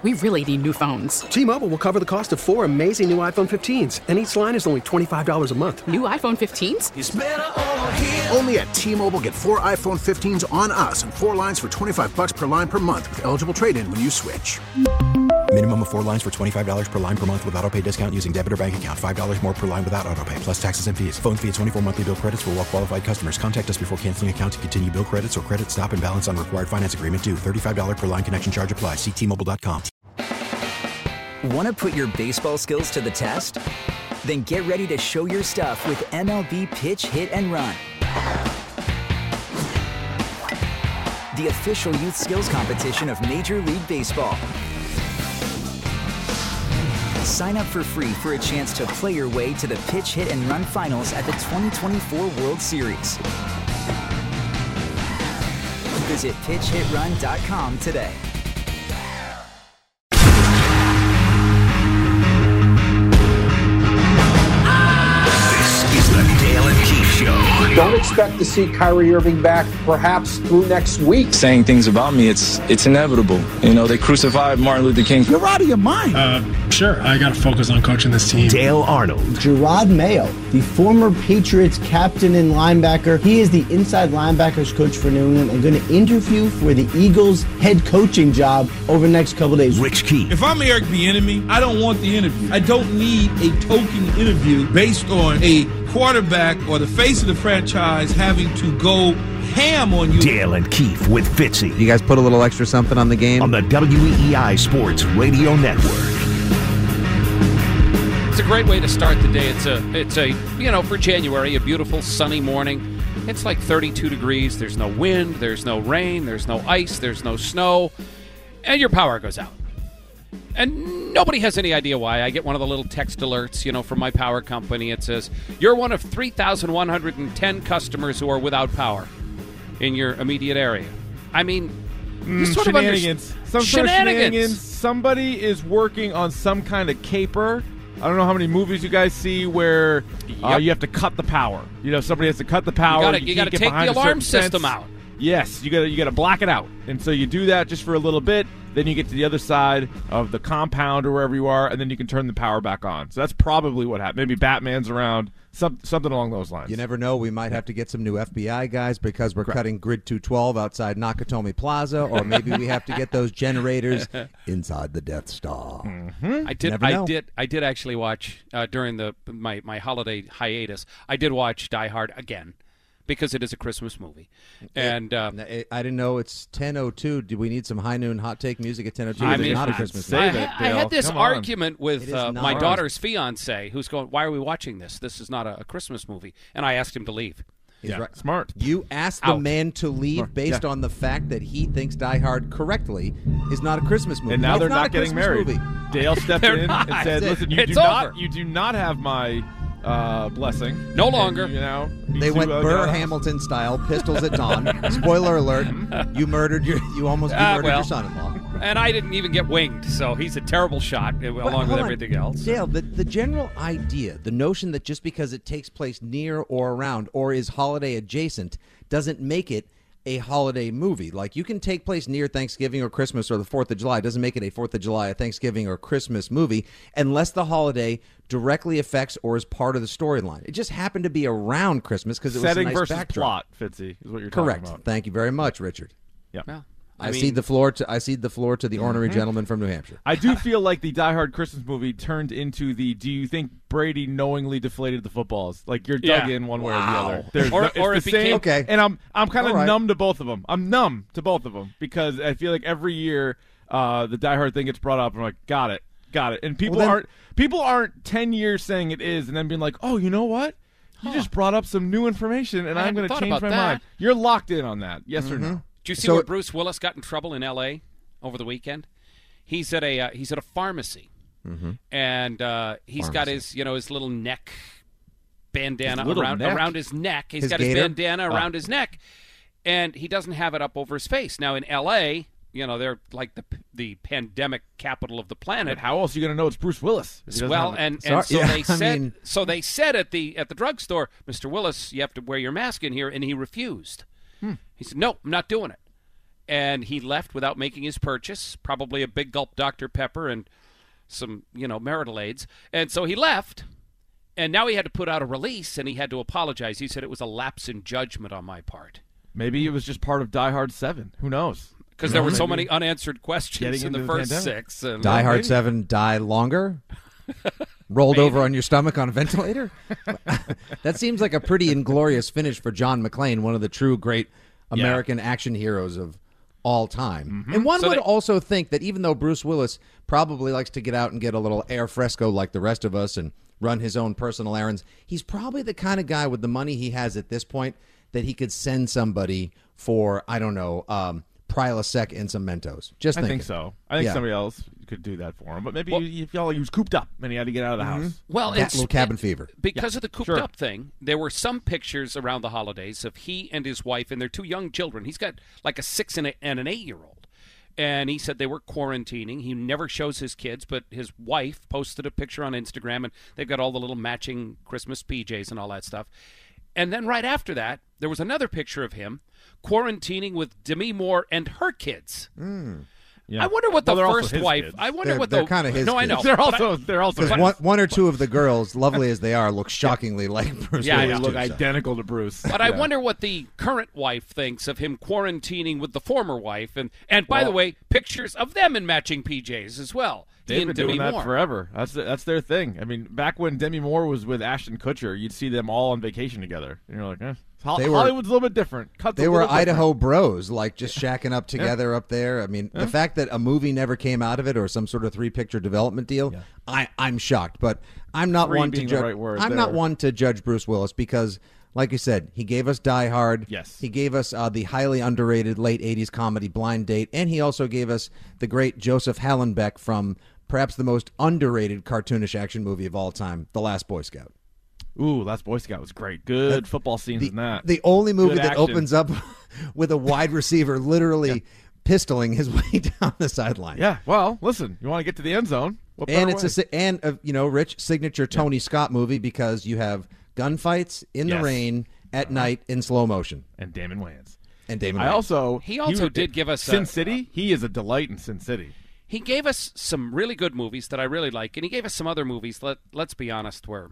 We really need new phones. T-Mobile will cover the cost of 4 amazing new iPhone 15s, and each line is only $25 a month. New iPhone 15s? It's better over here. Only at T-Mobile, get 4 iPhone 15s on us and 4 lines for $25 per line per month with eligible trade-in when you switch. Minimum of 4 lines for $25 per line per month with autopay discount using debit or bank account. $5 more per line without autopay, plus taxes and fees. Phone fee at 24 monthly bill credits for well-qualified customers. Contact us before canceling account to continue bill credits or credit stop and balance on required finance agreement due. $35 per line connection charge applies. See T-Mobile.com. Want to put your baseball skills to the test? Then get ready to show your stuff with MLB Pitch, Hit, and Run. The official youth skills competition of Major League Baseball. Sign up for free for a chance to play your way to the Pitch, Hit, and Run finals at the 2024 World Series. Visit pitchhitrun.com today. Don't expect to see Kyrie Irving back perhaps through next week. Saying things about me, it's inevitable. You know, they crucified Martin Luther King. You're out of your mind. Sure, I got to focus on coaching this team. Dale Arnold. Jerod Mayo, the former Patriots captain and linebacker. He is the inside linebackers coach for New England and going to interview for the Eagles head coaching job over the next couple days. Rich Keefe. If I'm Eric Bieniemy, I don't want the interview. I don't need a token interview based on a quarterback or the face of the franchise having to go ham on you. Dale and Keefe with Fitzy. You guys put a little extra something on the game? On the WEEI Sports Radio Network. It's a great way to start the day. It's a for January, a beautiful sunny morning. It's like 32 degrees. There's no wind. There's no rain. There's no ice. There's no snow. And your power goes out. And nobody has any idea why. I get one of the little text alerts, from my power company. It says, you're one of 3,110 customers who are without power in your immediate area. I mean, you sort shenanigans. Some shenanigans. Somebody is working on some kind of caper. I don't know how many movies you guys see where you have to cut the power. Somebody has to cut the power. You got to take the alarm system out. Yes, you got to black it out. And so you do that just for a little bit. Then you get to the other side of the compound or wherever you are, and then you can turn the power back on. So that's probably what happened. Maybe Batman's around, something along those lines. You never know. We might have to get some new FBI guys because we're cutting Grid 212 outside Nakatomi Plaza, or maybe we have to get those generators inside the Death Star. Mm-hmm. I did actually watch during my holiday hiatus. I did watch Die Hard again. Because it is a Christmas movie. And I didn't know it's 10:02. Do we need some high noon hot take music at 10:02? I mean, it's not a Christmas movie. I had this argument with my daughter's fiance, who's going, "Why are we watching this? This is not a Christmas movie." And I asked him to leave. He's right. Smart. You asked the man to leave based on the fact that he thinks Die Hard correctly is not a Christmas movie. And now they're not getting married. Movie. Dale stepped in and said, "Listen, you do not have my." Blessing. No longer. They went Burr Hamilton style, pistols at dawn. Spoiler alert: you murdered your son-in-law. And I didn't even get winged, so he's a terrible shot along with everything else. Dale, the general idea, the notion that just because it takes place near or around or is holiday adjacent doesn't make it a holiday movie. Like, you can take place near Thanksgiving or Christmas or the 4th of July. It doesn't make it a 4th of July, a Thanksgiving, or Christmas movie unless the holiday directly affects or is part of the storyline. It just happened to be around Christmas because it was a nice versus backdrop. Plot, Fitzy, is what you're Correct. talking about. Thank you very much, Richard. Yeah. Well, I cede the floor to the ornery gentleman from New Hampshire. I do feel like the Die Hard Christmas movie turned into the do you think Brady knowingly deflated the footballs? Like, you're dug in one way or the other. It's the same. Okay. And I'm kind of numb to both of them. I'm numb to both of them because I feel like every year the Die Hard thing gets brought up and I'm like, got it. And people aren't 10 years saying it is and then being like, oh, you know what? You just brought up some new information and I'm going to change my mind. You're locked in on that. Yes or no? Did you see where Bruce Willis got in trouble in L.A. over the weekend? He's at a pharmacy, and he's got his little neck bandana around his neck. He's got his bandana around his neck, and he doesn't have it up over his face. Now in L.A., they're like the pandemic capital of the planet. But how else are you going to know it's Bruce Willis? Well, so they said at the drugstore, Mr. Willis, you have to wear your mask in here, and he refused. He said, "No, I'm not doing it." and he left without making his purchase, probably a big gulp Dr. Pepper and some, marital aids. And so he left, and now he had to put out a release, and he had to apologize. He said it was a lapse in judgment on my part. Maybe it was just part of Die Hard 7. Who knows? Because there were so many unanswered questions in the first pandemic. 6. And Die Hard 7, die longer? Rolled over on your stomach on a ventilator? That seems like a pretty inglorious finish for John McClane, one of the true great American action heroes of all time. Mm-hmm. And one would also think that even though Bruce Willis probably likes to get out and get a little air fresco like the rest of us and run his own personal errands, he's probably the kind of guy with the money he has at this point that he could send somebody for, I don't know, Prilosec and some Mentos. I think so. I think somebody else could do that for him. But maybe if he was cooped up and he had to get out of the house. Well, it's a little cabin fever. Because of the cooped up thing, there were some pictures around the holidays of he and his wife and their 2 young children. He's got like a 6 and an 8-year-old. And he said they were quarantining. He never shows his kids, but his wife posted a picture on Instagram, and they've got all the little matching Christmas PJs and all that stuff. And then right after that, there was another picture of him quarantining with Demi Moore and her kids. Yeah. I wonder what the first wife. Kids. I wonder what they're kind of his. No, kids. I know. They're also. Because one or two of the girls, lovely as they are, look shockingly like Bruce. Yeah, Willis they look too, identical to Bruce. But I wonder what the current wife thinks of him quarantining with the former wife, and by the way, pictures of them in matching PJs as well. They've been doing that forever. That's their thing. I mean, back when Demi Moore was with Ashton Kutcher, you'd see them all on vacation together, and you're like, Hollywood's a little bit different. They were Idaho bros, like just shacking up together up there. I mean, the fact that a movie never came out of it or some sort of 3-picture development deal, I'm shocked. But I'm not one to judge. Not one to judge Bruce Willis because, like you said, he gave us Die Hard. Yes. He gave us the highly underrated late 80s comedy Blind Date, and he also gave us the great Joseph Hallenbeck from perhaps the most underrated cartoonish action movie of all time, The Last Boy Scout. Ooh, Last Boy Scout was great. Good football scenes in that. The only movie that opens up with a wide receiver literally pistoling his way down the sideline. Yeah, well, listen, you want to get to the end zone. And it's Rich, signature Tony Scott movie because you have gunfights in the rain at night in slow motion. And Damon Wayans. He also did give us Sin City. He is a delight in Sin City. He gave us some really good movies that I really like, and he gave us some other movies, let's be honest, were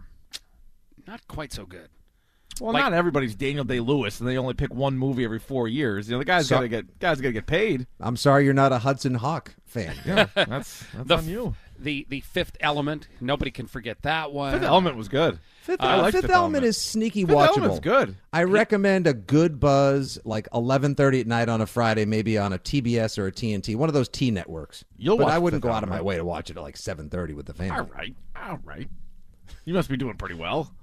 not quite so good. Well, not everybody's Daniel Day-Lewis, and they only pick one movie every 4 years. The guy's got to get paid. I'm sorry you're not a Hudson Hawk fan. Yeah, that's on you. The Fifth Element, nobody can forget that one. Fifth Element was good. Fifth Element is sneaky Fifth watchable. Element's good. I recommend a good buzz, like 11:30 at night on a Friday, maybe on a TBS or a TNT, one of those T networks. But I wouldn't go out of my way to watch it at like 7:30 with the family. All right. You must be doing pretty well.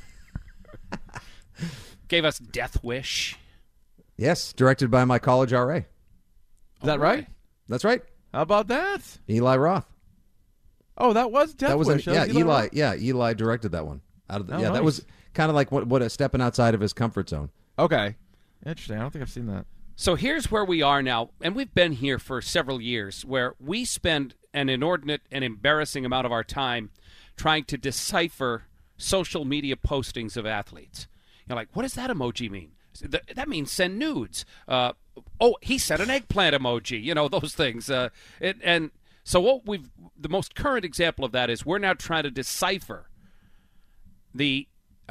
Gave us Death Wish. Yes, directed by my college RA. Is that right? That's right. How about that? Eli Roth. Oh, that was Death Wish. Eli. Yeah, Eli directed that one. Nice. That was kind of like what a stepping outside of his comfort zone. Okay, interesting. I don't think I've seen that. So here's where we are now, and we've been here for several years, where we spend an inordinate and embarrassing amount of our time trying to decipher social media postings of athletes. You're like, what does that emoji mean? That means send nudes. He sent an eggplant emoji. Those things. And so the most current example of that is we're now trying to decipher the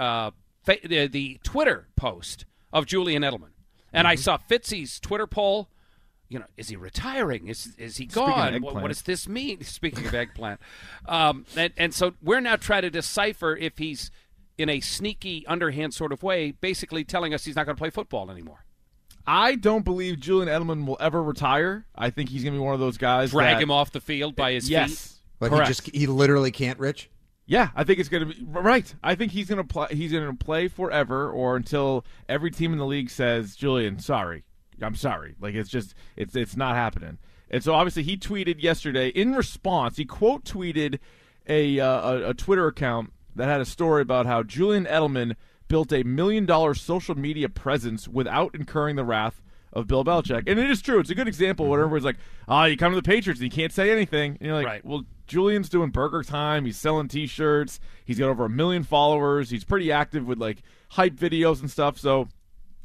Twitter post of Julian Edelman. And I saw Fitzy's Twitter poll. Is he retiring? Is he gone? What does this mean? Speaking of eggplant. And so we're now trying to decipher if he's in a sneaky, underhand sort of way, basically telling us he's not going to play football anymore. I don't believe Julian Edelman will ever retire. I think he's going to be one of those guys Drag him off the field by his feet? But he literally can't, Rich? Yeah, I think it's going to be right. I think he's going to play. He's going to play forever, or until every team in the league says, "Julian, sorry, I'm sorry." Like it's not happening. And so obviously he tweeted yesterday in response. He quote tweeted a Twitter account that had a story about how Julian Edelman built a $1 million social media presence without incurring the wrath of Bill Belichick. And it is true. It's a good example where everybody's like, you come to the Patriots and you can't say anything. And you're like, right. Well, Julian's doing burger time. He's selling T-shirts. He's got over 1 million followers. He's pretty active with, hype videos and stuff. So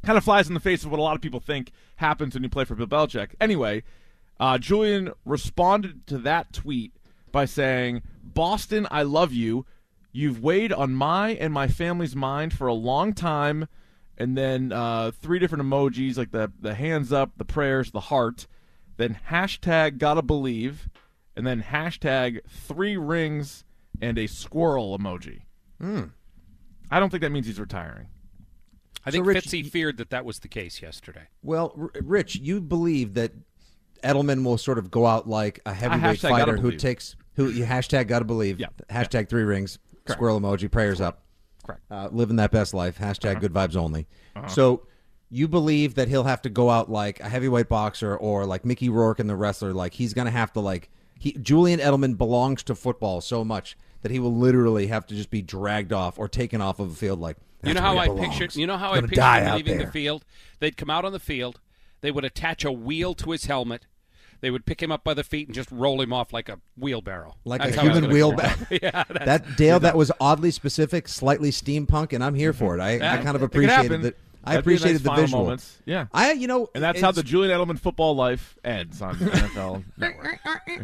kind of flies in the face of what a lot of people think happens when you play for Bill Belichick. Anyway, Julian responded to that tweet by saying, "Boston, I love you. You've weighed on my and my family's mind for a long time." And then 3 different emojis, like the hands up, the prayers, the heart. Then hashtag gotta believe. And then hashtag 3 rings and a squirrel emoji. I don't think that means he's retiring. I think Fitzy feared that was the case yesterday. Well, Rich, you believe that Edelman will sort of go out like a heavyweight fighter who you hashtag gotta believe, hashtag 3 rings, correct. Squirrel emoji, prayers up. Correct. Living that best life, hashtag good vibes only. So you believe that he'll have to go out like a heavyweight boxer or like Mickey Rourke and the wrestler, like he's going to have to Julian Edelman belongs to football so much that he will literally have to just be dragged off or taken off of a field like You know how I pictured him leaving the field? They'd come out on the field. They would attach a wheel to his helmet. They would pick him up by the feet and just roll him off like a wheelbarrow. Like a human wheelbarrow. Yeah, that was oddly specific, slightly steampunk, and I'm here for it. I kind of appreciated it. I appreciated the visual. Moments. Yeah. And that's how the Julian Edelman football life ends on the NFL Network.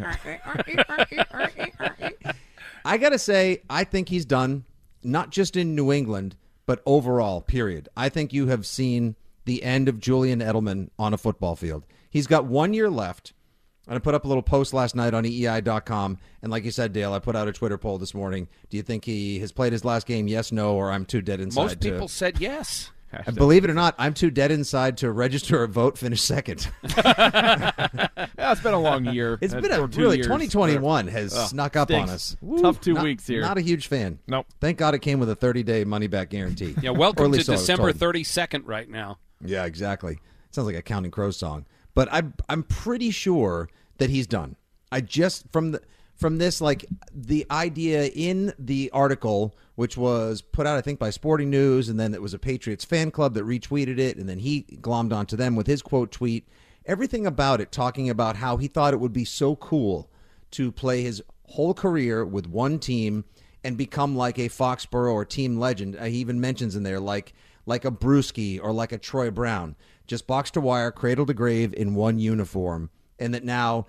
I got to say, I think he's done, not just in New England, but overall, period. I think you have seen the end of Julian Edelman on a football field. He's got 1 year left. And I put up a little post last night on EEI.com, and like you said, Dale, I put out a Twitter poll this morning. Do you think he has played his last game? Yes, no, or I'm too dead inside. Most people said yes. And believe it or not, I'm too dead inside to register a vote, finish second. It's been a long year. It's been a really 2021 has snuck up on us. Tough 2 weeks here. Not a huge fan. Nope. Thank God it came with a 30-day money-back guarantee. Yeah, welcome to December 32nd right now. Yeah, exactly. Sounds like a Counting Crows song. But I'm pretty sure that he's done. I just from this, like the idea in the article, which was put out I think by Sporting News, and then it was a Patriots fan club that retweeted it, and then he glommed onto them with his quote tweet. Everything about it talking about how he thought it would be so cool to play his whole career with one team and become like a Foxborough or team legend. He even mentions in there like a Brewski or like a Troy Brown, just box to wire, cradle to grave in one uniform. And that now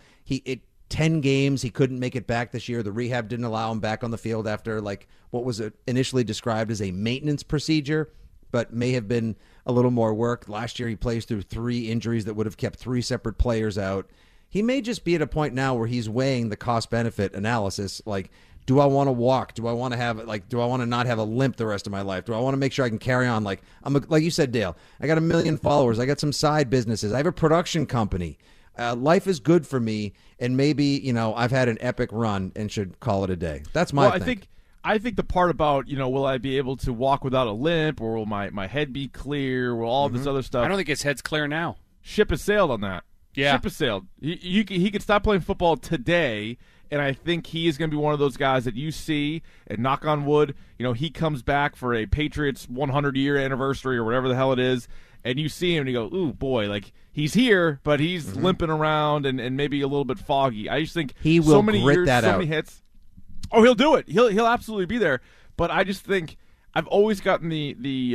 10 games, he couldn't make it back this year. The rehab didn't allow him back on the field after like what was initially described as a maintenance procedure, but may have been a little more work. Last year, he plays through 3 injuries that would have kept 3 separate players out. He may just be at a point now where he's weighing the cost-benefit analysis. Like, do I want to walk? Do I want to not have a limp the rest of my life? Do I want to make sure I can carry on? Like like you said, Dale, I got 1 million followers. I got some side businesses. I have a production company. Life is good for me, and maybe, I've had an epic run and should call it a day. That's my thing. I think the part about, will I be able to walk without a limp, or will my head be clear, will all this other stuff. I don't think his head's clear now. Ship has sailed on that. Yeah. Ship has sailed. He could stop playing football today, and I think he is going to be one of those guys that you see, and knock on wood, he comes back for a Patriots 100-year anniversary or whatever the hell it is, and you see him and you go, ooh, boy, like he's here, but he's limping around and maybe a little bit foggy. I just think he will so many grit years, that so out. many hits. Oh, he'll do it. He'll absolutely be there. But I just think I've always gotten the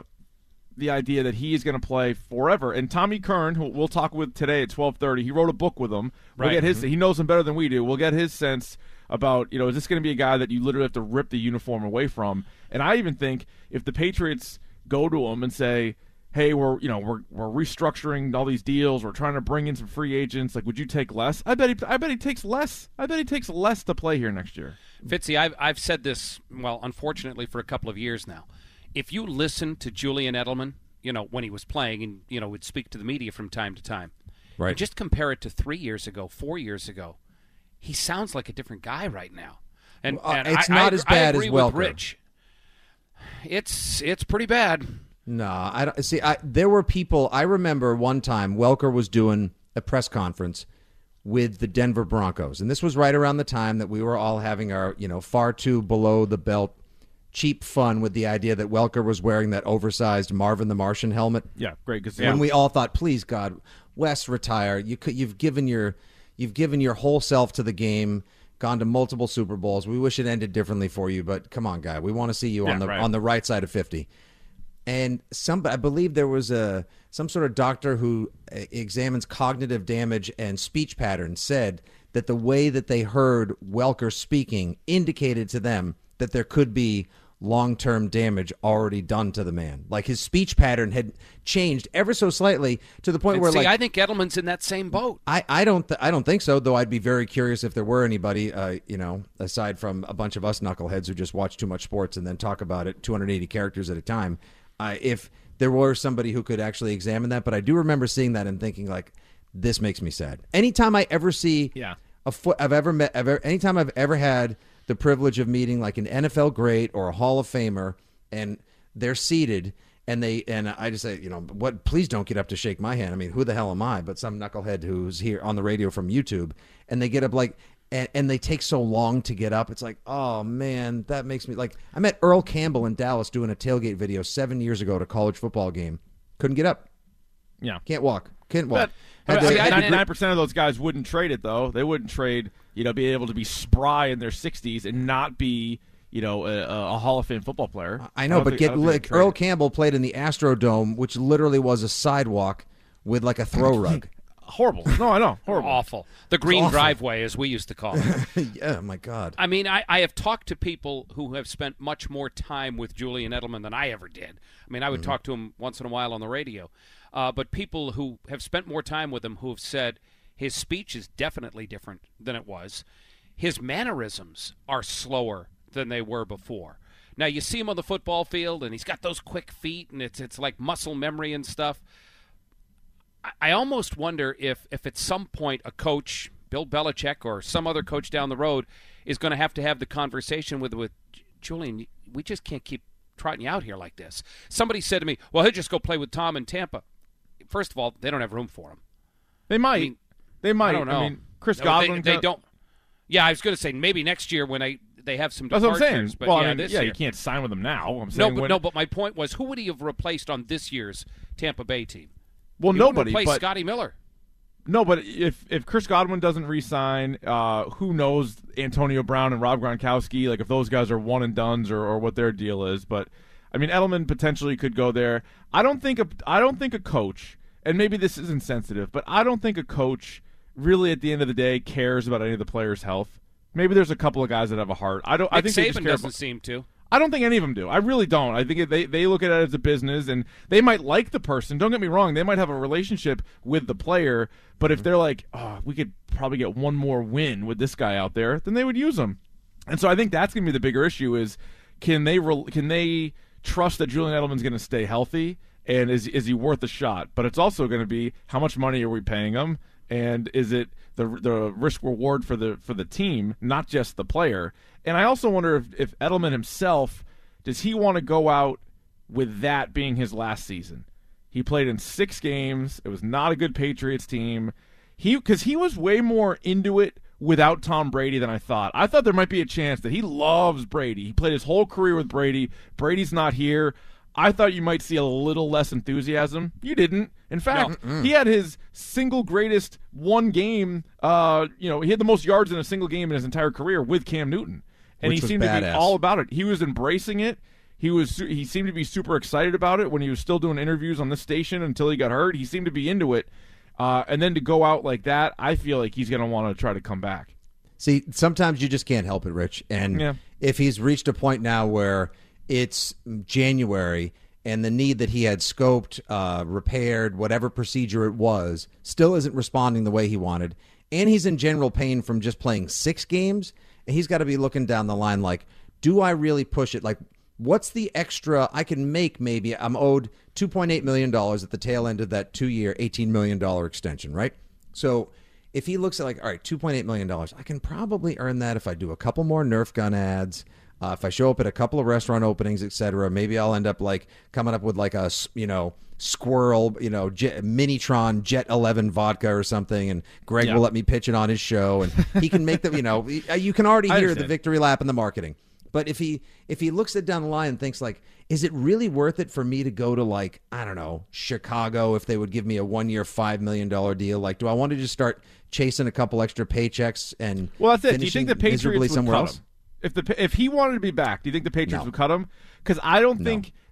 idea that he is going to play forever. And Tommy Kern, who we'll talk with today at 12:30, he wrote a book with him. We'll get his. He knows him better than we do. We'll get his sense about, is this going to be a guy that you literally have to rip the uniform away from? And I even think if the Patriots go to him and say, hey, we're restructuring all these deals. We're trying to bring in some free agents. Like, would you take less? I bet he takes less. I bet he takes less to play here next year. Fitzy, I've said this, well, unfortunately, for a couple of years now. If you listen to Julian Edelman, when he was playing and, would speak to the media from time to time, right, and just compare it to 3 years ago, 4 years ago, he sounds like a different guy right now. And it's not as bad as Welker. With Rich. It's pretty bad. No, I don't see. There were people. I remember one time Welker was doing a press conference with the Denver Broncos, and this was right around the time that we were all having our, far too below the belt, cheap fun with the idea that Welker was wearing that oversized Marvin the Martian helmet. Yeah, great. When we all thought, please God, Wes, retire. You've given your whole self to the game, gone to multiple Super Bowls. We wish it ended differently for you, but come on, guy, we want to see you on the right side of 50. And I believe there was some sort of doctor who examines cognitive damage and speech patterns said that the way that they heard Welker speaking indicated to them that there could be long-term damage already done to the man. Like his speech pattern had changed ever so slightly to the point where, like, I think Edelman's in that same boat. I don't think so. Though I'd be very curious if there were anybody, aside from a bunch of us knuckleheads who just watch too much sports and then talk about it 280 characters at a time. If there were somebody who could actually examine that, but I do remember seeing that and thinking, like, this makes me sad. Anytime I ever see anytime I've ever had the privilege of meeting like an NFL great or a Hall of Famer, and they're seated, and I just say, please don't get up to shake my hand. I mean, who the hell am I? But some knucklehead who's here on the radio from YouTube, and they get up and they take so long to get up. It's like, oh man, that makes me like. I met Earl Campbell in Dallas doing a tailgate video 7 years ago at a college football game. Couldn't get up. Yeah, can't walk. Couldn't walk. 99% of those guys wouldn't trade it though. They wouldn't trade. Be able to be spry in their 60s and not be, a Hall of Fame football player. I know, but Earl Campbell played in the Astrodome, which literally was a sidewalk with like a throw rug. Horrible. No, I know. Horrible. Awful. The green driveway, as we used to call it. Yeah, my God. I mean, I have talked to people who have spent much more time with Julian Edelman than I ever did. I mean, I would talk to him once in a while on the radio. But people who have spent more time with him who have said his speech is definitely different than it was. His mannerisms are slower than they were before. Now, you see him on the football field, and he's got those quick feet, and it's like muscle memory and stuff. I almost wonder if at some point a coach, Bill Belichick or some other coach down the road, is going to have the conversation with Julian, we just can't keep trotting you out here like this. Somebody said to me, well, he'll just go play with Tom in Tampa. First of all, they don't have room for him. They might. They might. I don't know. I mean, Chris Godwin. They don't. Yeah, I was going to say maybe next year when they have some departures. That's what I'm saying. But well, this year. You can't sign with them now. I'm saying but my point was, who would he have replaced on this year's Tampa Bay team? Well, he nobody. Replaced Scotty Miller. No, but if Chris Godwin doesn't re-sign, who knows Antonio Brown and Rob Gronkowski, like if those guys are one and dones or what their deal is. But I mean, Edelman potentially could go there. I don't think a coach, and maybe this is insensitive, but I don't think a coach really at the end of the day cares about any of the players' health. Maybe there's a couple of guys that have a heart. I think Saban doesn't seem to. I don't think any of them do. I really don't. I think they look at it as a business, and they might like the person. Don't get me wrong. They might have a relationship with the player, but if they're like, oh, we could probably get one more win with this guy out there, then they would use him. And so I think that's going to be the bigger issue is can they trust that Julian Edelman's going to stay healthy, and is he worth a shot? But it's also going to be how much money are we paying him, and is it the risk reward for the team, not just the player. And I also wonder if Edelman himself, does he want to go out with that being his last season? He played in 6 games. It was not a good Patriots team. Because he was way more into it without Tom Brady than I thought. I thought there might be a chance that he loves Brady. He played his whole career with Brady. Brady's not here. I thought you might see a little less enthusiasm. You didn't. In fact, he had his single greatest one game. He had the most yards in a single game in his entire career with Cam Newton. And he seemed to be all about it. He was embracing it. He seemed to be super excited about it when he was still doing interviews on this station until he got hurt. He seemed to be into it. And then to go out like that, I feel like he's going to want to try to come back. See, sometimes you just can't help it, Rich. And if he's reached a point now where it's January and the need that he had scoped, repaired, whatever procedure it was, still isn't responding the way he wanted, and he's in general pain from just playing 6 games, he's got to be looking down the line like, do I really push it? Like, what's the extra I can make? Maybe I'm owed $2.8 million at the tail end of that 2-year, $18 million extension, right? So if he looks at like, all right, $2.8 million, I can probably earn that if I do a couple more Nerf gun ads, if I show up at a couple of restaurant openings, etc. Maybe I'll end up like coming up with like a, Squirrel, Minitron Jet 11 vodka or something, and Greg will let me pitch it on his show, and he can make them, you can already hear the victory lap in the marketing. But if he looks at down the line and thinks like, is it really worth it for me to go to like, I don't know, Chicago if they would give me a 1-year $5 million deal? Like, do I want to just start chasing a couple extra paychecks and that's it. Do you think the Patriots would somewhere cut else? Him? If he wanted to be back, do you think the Patriots would cut him? Because I don't think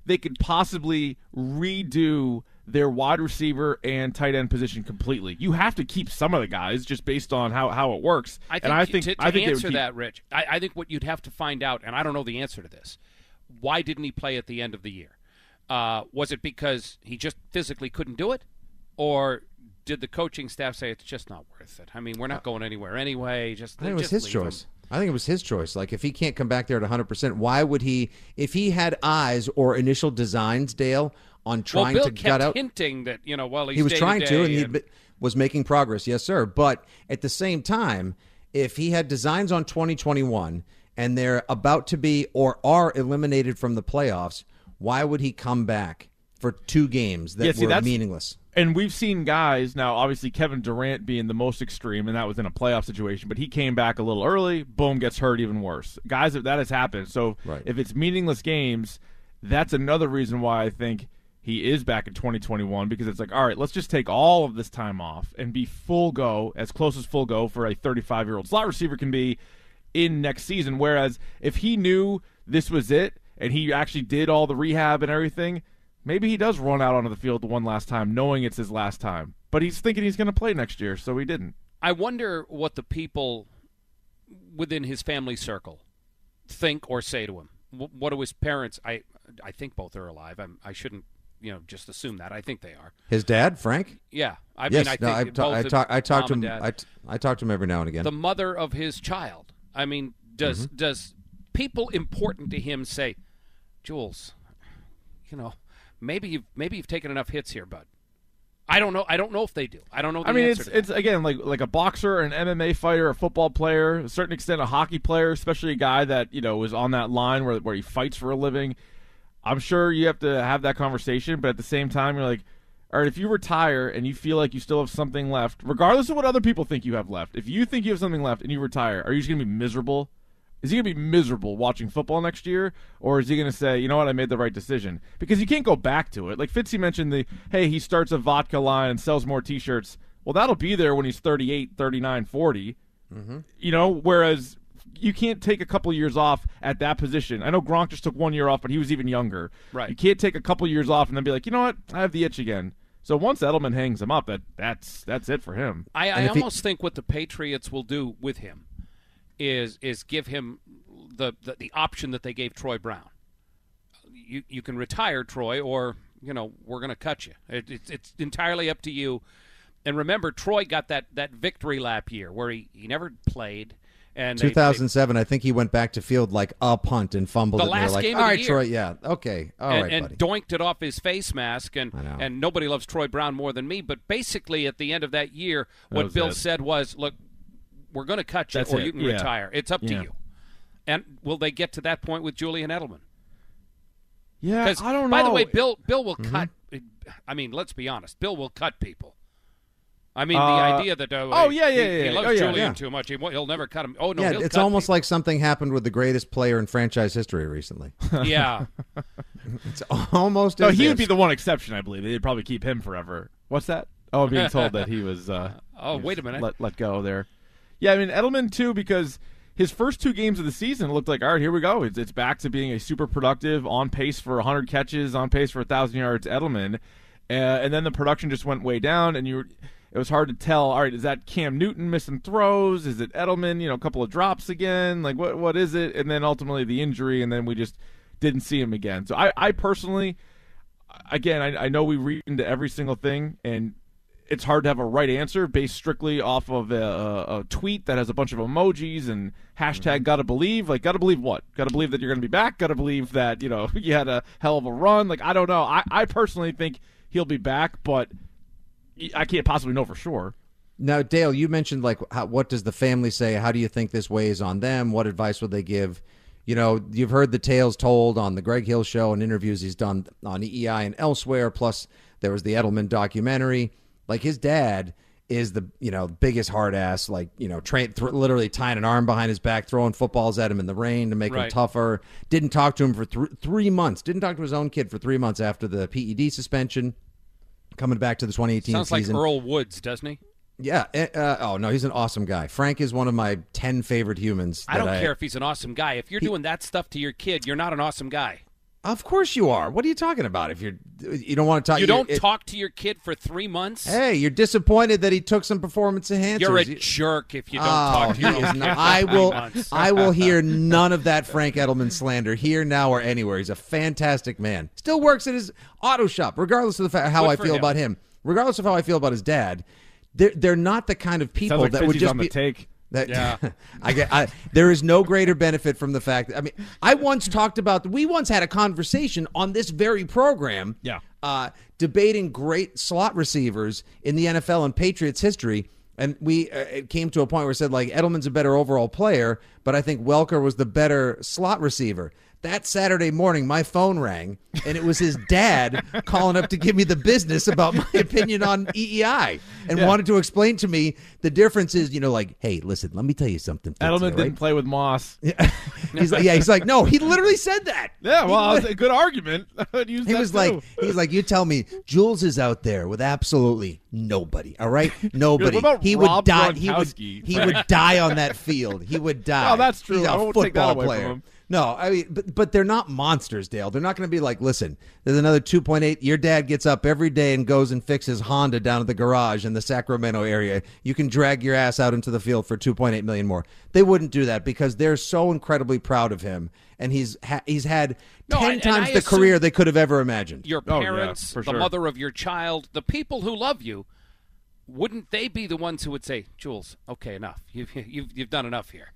they could possibly redo their wide receiver and tight end position completely. You have to keep some of the guys just based on how it works. I think to answer that, Rich, I think what you'd have to find out, and I don't know the answer to this, why didn't he play at the end of the year? Was it because he just physically couldn't do it? Or did the coaching staff say it's just not worth it? I mean, we're not going anywhere anyway. I think it was his choice. I think it was his choice. Like, if he can't come back there at 100%, why would he? If he had eyes or initial designs, Dale, on trying Bill to gut out, hinting that he was trying to, and he was making progress. Yes, sir. But at the same time, if he had designs on 2021 and they're about to be or are eliminated from the playoffs, why would he come back for 2 games that were meaningless? And we've seen guys now, obviously Kevin Durant being the most extreme, and that was in a playoff situation, but he came back a little early, boom, gets hurt even worse. Guys, that has happened. So if it's meaningless games, that's another reason why I think he is back in 2021, because it's like, all right, let's just take all of this time off and be full go, as close as full go for a 35-year-old slot receiver can be in next season. Whereas if he knew this was it and he actually did all the rehab and everything, maybe he does run out onto the field the one last time, knowing it's his last time. But he's thinking he's going to play next year, so he didn't. I wonder what the people within his family circle think or say to him. What do his parents? I think both are alive. I shouldn't just assume that. I think they are. His dad, Frank? Yeah. I talk to him. I talk to him every now and again. The mother of his child. I mean, does people important to him say, Jules, maybe you've taken enough hits here, bud? I don't know. I don't know if they do. I don't know the answer to that. It's again like a boxer, an MMA fighter, a football player, to a certain extent a hockey player, especially a guy that was on that line where he fights for a living. I'm sure you have to have that conversation, but at the same time, you're like, all right, if you retire and you feel like you still have something left, regardless of what other people think you have left, if you think you have something left and you retire, are you just going to be miserable? Is he going to be miserable watching football next year, or is he going to say, you know what, I made the right decision? Because you can't go back to it. Like Fitzy mentioned he starts a vodka line and sells more T-shirts. Well, that'll be there when he's 38, 39, 40. Mm-hmm. Whereas you can't take a couple years off at that position. I know Gronk just took 1 year off, but he was even younger. Right. You can't take a couple years off and then be like, you know what, I have the itch again. So once Edelman hangs him up, that's it for him. I almost think what the Patriots will do with him is give him the option that they gave Troy Brown. You can retire, Troy, or we're going to cut you. It's entirely up to you. And remember, Troy got that victory lap year where he never played. And 2007, I think he went back to field like a punt and fumbled the it. last game all of right, the year. Troy, yeah, okay, all right, and buddy. Doinked it off his face mask, and nobody loves Troy Brown more than me. But basically, at the end of that year, what Bill said was, "Look, we're going to cut you, or you can retire. It's up to you." And will they get to that point with Julian Edelman? Yeah, I don't know. By the way, Bill will cut. I mean, let's be honest. Bill will cut people. I mean, the idea that he loves Julian too much, he'll never cut him. Oh no, yeah, it's almost like something happened with the greatest player in franchise history recently. Yeah, it's almost. No, he would be the one exception, I believe. They'd probably keep him forever. What's that? Oh, being told that he was. Wait a minute. Let go there. Yeah, I mean Edelman too, because his first 2 games of the season looked like, all right, here we go. It's back to being a super productive, on pace for 100 catches, on pace for 1,000 yards Edelman, and then the production just went way down, and it was hard to tell. All right, is that Cam Newton missing throws? Is it Edelman? A couple of drops again. Like what is it? And then ultimately the injury, and then we just didn't see him again. So I personally, again, I know we read into every single thing, and it's hard to have a right answer based strictly off of a tweet that has a bunch of emojis and hashtag gotta believe. Like, gotta believe what? Gotta believe that you're going to be back? Gotta believe that, you had a hell of a run? Like, I don't know. I personally think he'll be back, but I can't possibly know for sure. Now, Dale, you mentioned, what does the family say? How do you think this weighs on them? What advice would they give? You've heard the tales told on the Greg Hill Show and interviews he's done on EEI and elsewhere, plus there was the Edelman documentary. Like, his dad is the, biggest hard ass, literally tying an arm behind his back, throwing footballs at him in the rain to make him tougher. Didn't talk to him for 3 months. Didn't talk to his own kid for 3 months after the PED suspension. Coming back to the 2018 Sounds season. Like Earl Woods, doesn't he? Yeah. Oh, no, he's an awesome guy. Frank is one of my 10 favorite humans. I don't care if he's an awesome guy. If you're doing that stuff to your kid, you're not an awesome guy. Of course you are. What are you talking about? If you don't want to talk, you don't talk to your kid for 3 months. Hey, you're disappointed that he took some performance enhancers. You're a jerk if you don't talk to your kid. I will hear none of that Frank Edelman slander here, now, or anywhere. He's a fantastic man. Still works at his auto shop, regardless of the fact how I feel about him. Regardless of how I feel about his dad, they're not the kind of people that would just on the take. There is no greater benefit from the fact that, we once had a conversation on this very program debating great slot receivers in the NFL and Patriots history, and it came to a point where it said, like, Edelman's a better overall player, but I think Welker was the better slot receiver. That Saturday morning, my phone rang, and it was his dad calling up to give me the business about my opinion on EEI and wanted to explain to me the difference is, hey, listen, let me tell you something. Edelman didn't play with Moss. He's like, no, he literally said that. Yeah, well, it's a good argument. He was like, you tell me Jules is out there with absolutely nobody, all right? Nobody. He would die. He would die on that field. He would die. Oh, that's true. He's I won't take that away player. from him. No, but they're not monsters, Dale. They're not going to be like, listen, there's another 2.8. Your dad gets up every day and goes and fixes Honda down at the garage in the Sacramento area. You can drag your ass out into the field for $2.8 million more. They wouldn't do that because they're so incredibly proud of him, and he's had 10 times the career they could have ever imagined. Your parents, the mother of your child, the people who love you, wouldn't they be the ones who would say, Jules, okay, enough. You've done enough here.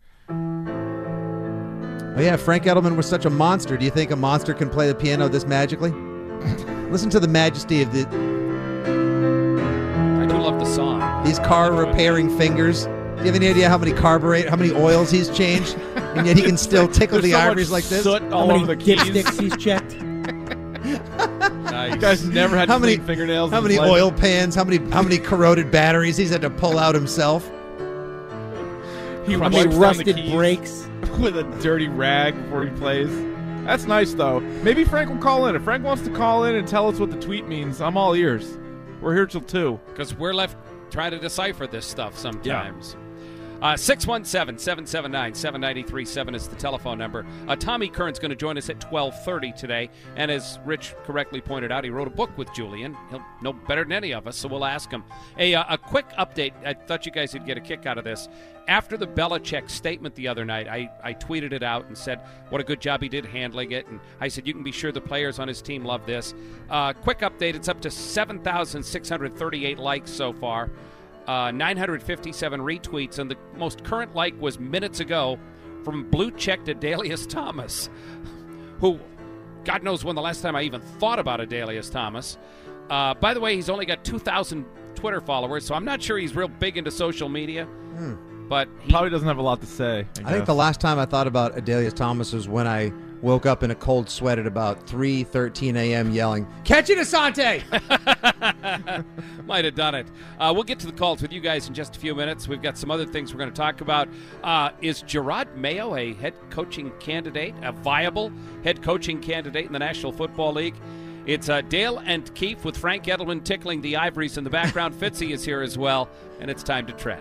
Oh, yeah, Frank Edelman was such a monster. Do you think a monster can play the piano this magically? Listen to the majesty of the... I do love the song. These car-repairing fingers. Do you have any idea how many oils he's changed? And yet he can still tickle the ivories like this? All over the keys. Dipsticks he's checked? Nice. You guys never had clean fingernails. How many oil pans? How many corroded batteries he's had to pull out himself? How many rusted brakes? With a dirty rag before he plays. That's nice, though. Maybe Frank will call in. If Frank wants to call in and tell us what the tweet means, I'm all ears. We're here till 2. Because we're left trying to decipher this stuff sometimes. 617-779-7937 is the telephone number. Tommy Kern's going to join us at 12:30 today. And as Rich correctly pointed out, he wrote a book with Julian. He'll know better than any of us, so we'll ask him. A quick update. I thought you guys would get a kick out of this. After the Belichick statement the other night, I tweeted it out and said what a good job he did handling it. And I said, you can be sure the players on his team love this. Quick update. It's up to 7,638 likes so far. 957 retweets, and the most current like was minutes ago from Blue Check to Adalius Thomas, who, God knows when the last time I even thought about Adalius Thomas. By the way, he's only got 2,000 Twitter followers, so I'm not sure he's real big into social media. But he probably doesn't have a lot to say. I think the last time I thought about Adalius Thomas was when I woke up in a cold sweat at about 3:13 a.m. yelling, "Catch it, Asante!" Might have done it. We'll get to the calls with you guys in just a few minutes. We've got some other things we're going to talk about. Is Jerod Mayo a head coaching candidate, a viable head coaching candidate in the National Football League? It's Dale and Keefe with Frank Edelman tickling the ivories in the background. Fitzy is here as well, and it's time to trend.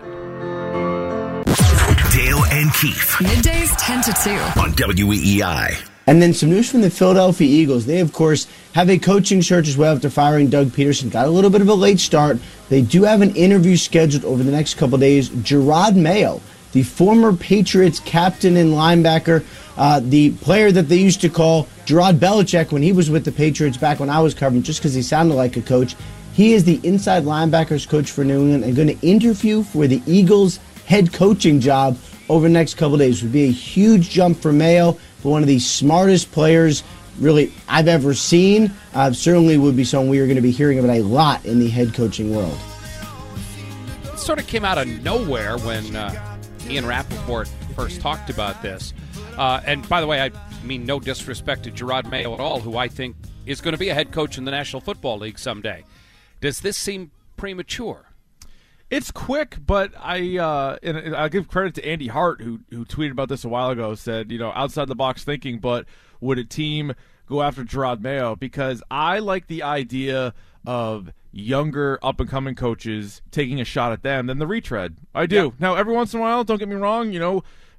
Dale and Keefe. Middays 10 to 2 on WEEI. And then some news from the Philadelphia Eagles. They, of course, have a coaching search as well after firing Doug Peterson. Got a little bit of a late start. They do have an interview scheduled over the next couple days. Jerod Mayo, the former Patriots captain and linebacker, the player that they used to call Gerard Belichick when he was with the Patriots back when I was covering, just because he sounded like a coach. He is the inside linebackers coach for New England and going to interview for the Eagles head coaching job over the next couple days. Would be a huge jump for Mayo, for one of the smartest players really I've ever seen. Certainly would be someone we are going to be hearing about a lot in the head coaching world. It sort of came out of nowhere when Ian Rappaport first talked about this. And by the way, I mean no disrespect to Jerod Mayo at all, who I think is going to be a head coach in the National Football League someday. Does this seem premature? It's quick, but I give credit to Andy Hart, who tweeted about this a while ago, said, outside the box thinking, but would a team go after Jerod Mayo? Because I like the idea of younger, up-and-coming coaches taking a shot at them than the retread. I do. Yep. Now, every once in a while, don't get me wrong,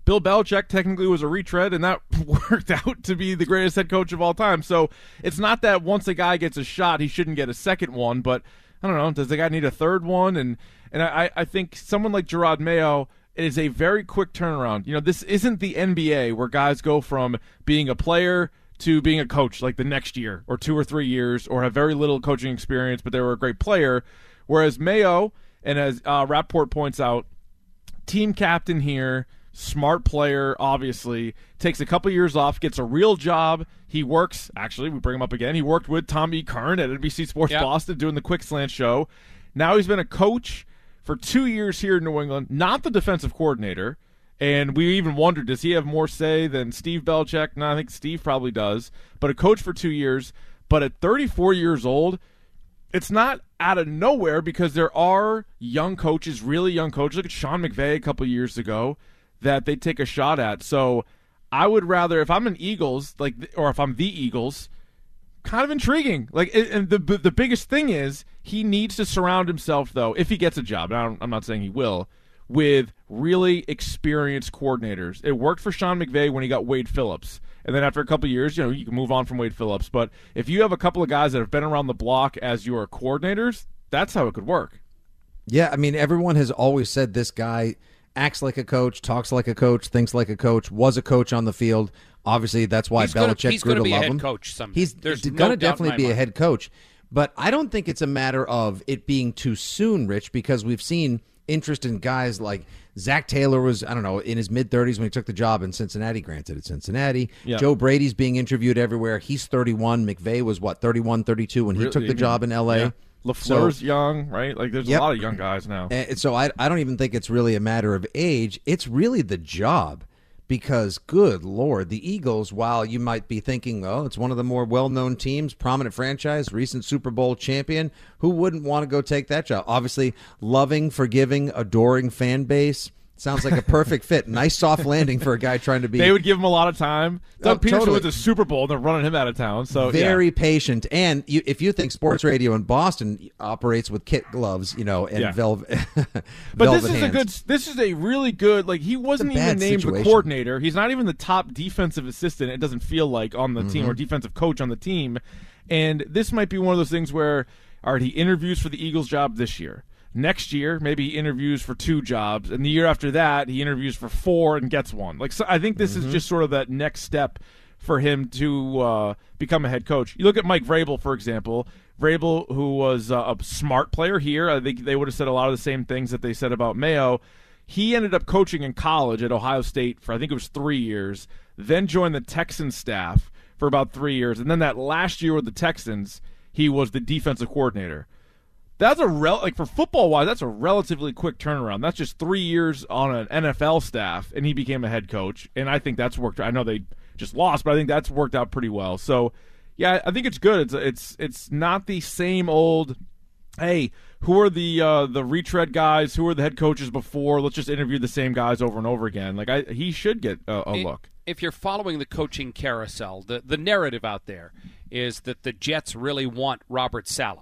Bill Belichick technically was a retread, and that worked out to be the greatest head coach of all time. So it's not that once a guy gets a shot, he shouldn't get a second one, but I don't know, does the guy need a third one? And I think someone like Jerod Mayo is a very quick turnaround. You know, this isn't the NBA where guys go from being a player to being a coach like the next year or 2 or 3 years, or have very little coaching experience, but they were a great player. Whereas Mayo, and as Rapport points out, team captain here, smart player, obviously, takes a couple years off, gets a real job. He works, actually, we bring him up again, he worked with Tommy Kern at NBC Sports Boston doing the Quick Slant show. Now he's been a coach for 2 years here in New England, not the defensive coordinator. And we even wondered, does he have more say than Steve Belichick? No, I think Steve probably does. But a coach for 2 years. But at 34 years old, it's not out of nowhere, because there are young coaches, really young coaches. Look at Sean McVay a couple years ago that they take a shot at. So I would rather, if I'm an Eagles, or if I'm the Eagles, kind of intriguing. And the biggest thing is he needs to surround himself, though, if he gets a job. I'm not saying he will, with really experienced coordinators. It worked for Sean McVay when he got Wade Phillips. And then after a couple of years, you can move on from Wade Phillips. But if you have a couple of guys that have been around the block as your coordinators, that's how it could work. Yeah, I mean, everyone has always said this guy acts like a coach, talks like a coach, thinks like a coach, was a coach on the field. Obviously, that's why Belichick grew to love him. He's going to be a head coach someday. He's going to definitely be a head coach. But I don't think it's a matter of it being too soon, Rich, because we've seen interest in guys like Zach Taylor was, I don't know, in his mid-30s when he took the job in Cincinnati, granted it's Cincinnati. Yep. Joe Brady's being interviewed everywhere. He's 31. McVay was, 31, 32 when he took the job in L.A.? Yeah. LaFleur's young, right? There's a lot of young guys now. And so I don't even think it's really a matter of age. It's really the job. Because, good Lord, the Eagles, while you might be thinking, oh, it's one of the more well-known teams, prominent franchise, recent Super Bowl champion, who wouldn't want to go take that job? Obviously, loving, forgiving, adoring fan base. Sounds like a perfect fit. Nice soft landing for a guy trying to be. They would give him a lot of time. Doug Peterson went to Super Bowl, and they're running him out of town. So very patient. And if you think sports radio in Boston operates with kit gloves, and velvet. But this is a really good. He wasn't even named the coordinator. He's not even the top defensive assistant. It doesn't feel like on the team, or defensive coach on the team. And this might be one of those things where, all right, he interviews for the Eagles job this year. Next year, maybe he interviews for 2 jobs, and the year after that, he interviews for 4 and gets 1. So I think this is just sort of that next step for him to become a head coach. You look at Mike Vrabel, for example. Vrabel, who was a smart player here, I think they would have said a lot of the same things that they said about Mayo. He ended up coaching in college at Ohio State for, I think it was 3 years, then joined the Texans staff for about 3 years, and then that last year with the Texans, he was the defensive coordinator. That's for football-wise, that's a relatively quick turnaround. That's just 3 years on an NFL staff, and he became a head coach. And I think that's worked. I know they just lost, but I think that's worked out pretty well. So, yeah, I think it's good. It's not the same old, hey, who are the retread guys? Who are the head coaches before? Let's just interview the same guys over and over again. He should get a look. If you're following the coaching carousel, the narrative out there is that the Jets really want Robert Saleh.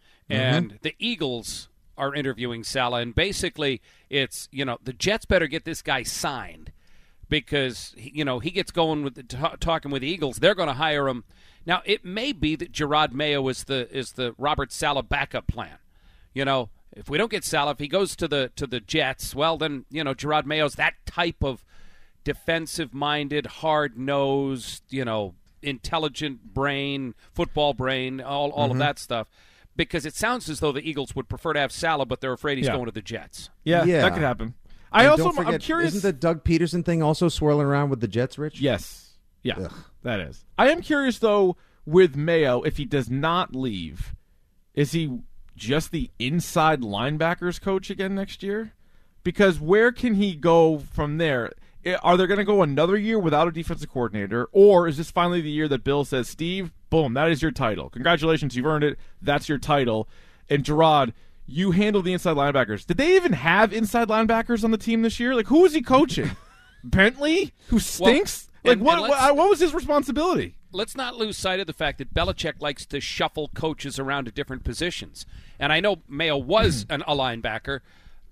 And the Eagles are interviewing Saleh, and basically it's, the Jets better get this guy signed because, he gets going with talking with the Eagles. They're going to hire him. Now, it may be that Jerod Mayo is the Robert Saleh backup plan. If we don't get Saleh, if he goes to the Jets, well, then, Jerod Mayo's that type of defensive-minded, hard-nosed, intelligent brain, football brain, all of that stuff. Because it sounds as though the Eagles would prefer to have Saleh, but they're afraid he's going to the Jets. Yeah, that could happen. I'm curious. Isn't the Doug Peterson thing also swirling around with the Jets, Rich? Yes. Yeah, that is. I am curious, though, with Mayo, if he does not leave, is he just the inside linebackers coach again next year? Because where can he go from there? Are they going to go another year without a defensive coordinator, or is this finally the year that Bill says, Steve, boom, that is your title. Congratulations, you've earned it. That's your title. And Jerod, you handle the inside linebackers. Did they even have inside linebackers on the team this year? Who was he coaching? Bentley, who stinks? What was his responsibility? Let's not lose sight of the fact that Belichick likes to shuffle coaches around to different positions. And I know Mayo was a linebacker,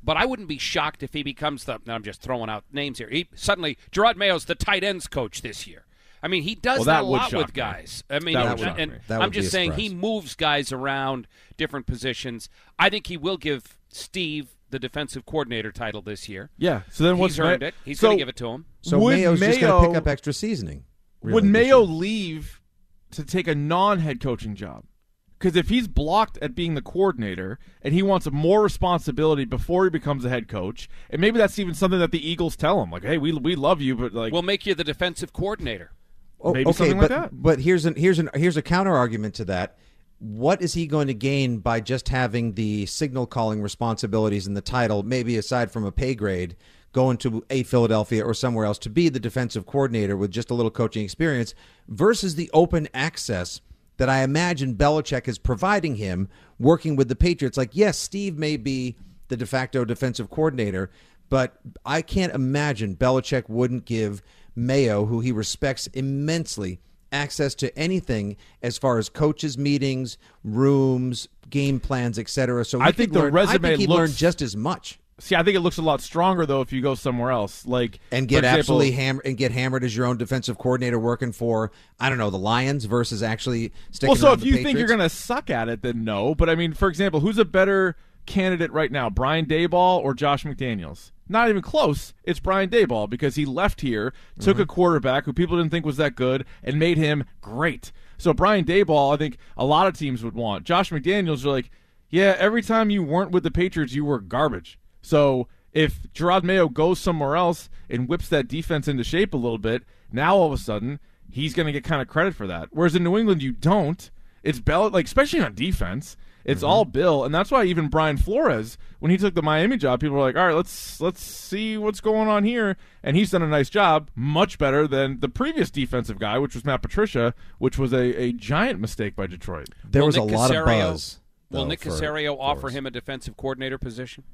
But I wouldn't be shocked if he becomes I'm just throwing out names here. Suddenly, Gerard Mayo's the tight ends coach this year. I mean, he does that a lot with guys. I mean, I'm just saying he moves guys around different positions. I think he will give Steve the defensive coordinator title this year. Yeah. So then he's earned it. He's going to give it to him. So Mayo's just going to pick up extra seasoning. Really, would Mayo leave to take a non-head coaching job? Because if he's blocked at being the coordinator and he wants more responsibility before he becomes a head coach, and maybe that's even something that the Eagles tell him, like, hey, we love you, but like we'll make you the defensive coordinator. Maybe something like that. But here's a counter argument to that. What is he going to gain by just having the signal calling responsibilities in the title, maybe aside from a pay grade, going to a Philadelphia or somewhere else to be the defensive coordinator with just a little coaching experience versus the open access that I imagine Belichick is providing him working with the Patriots? Like, yes, Steve may be the de facto defensive coordinator, but I can't imagine Belichick wouldn't give Mayo, who he respects immensely, access to anything as far as coaches' meetings, rooms, game plans, etc. So I think the resume learned just as much. See, I think it looks a lot stronger though if you go somewhere else, like and get absolutely hammered as your own defensive coordinator working for the Lions versus actually sticking. Well, so around if you think you're going to suck at it, then no. But I mean, for example, who's a better candidate right now, Brian Daboll or Josh McDaniels? Not even close. It's Brian Daboll because he left here, took a quarterback who people didn't think was that good, and made him great. So Brian Daboll, I think a lot of teams would want. Josh McDaniels are like, yeah, every time you weren't with the Patriots, you were garbage. So if Gerard Mayo goes somewhere else and whips that defense into shape a little bit, now all of a sudden he's going to get kind of credit for that. Whereas in New England, you don't. It's especially on defense. It's all Bill, and that's why even Brian Flores, when he took the Miami job, people were like, all right, let's see what's going on here. And he's done a nice job, much better than the previous defensive guy, which was Matt Patricia, which was a giant mistake by Detroit. There was a lot of buzz. Will Nick Caserio offer him a defensive coordinator position?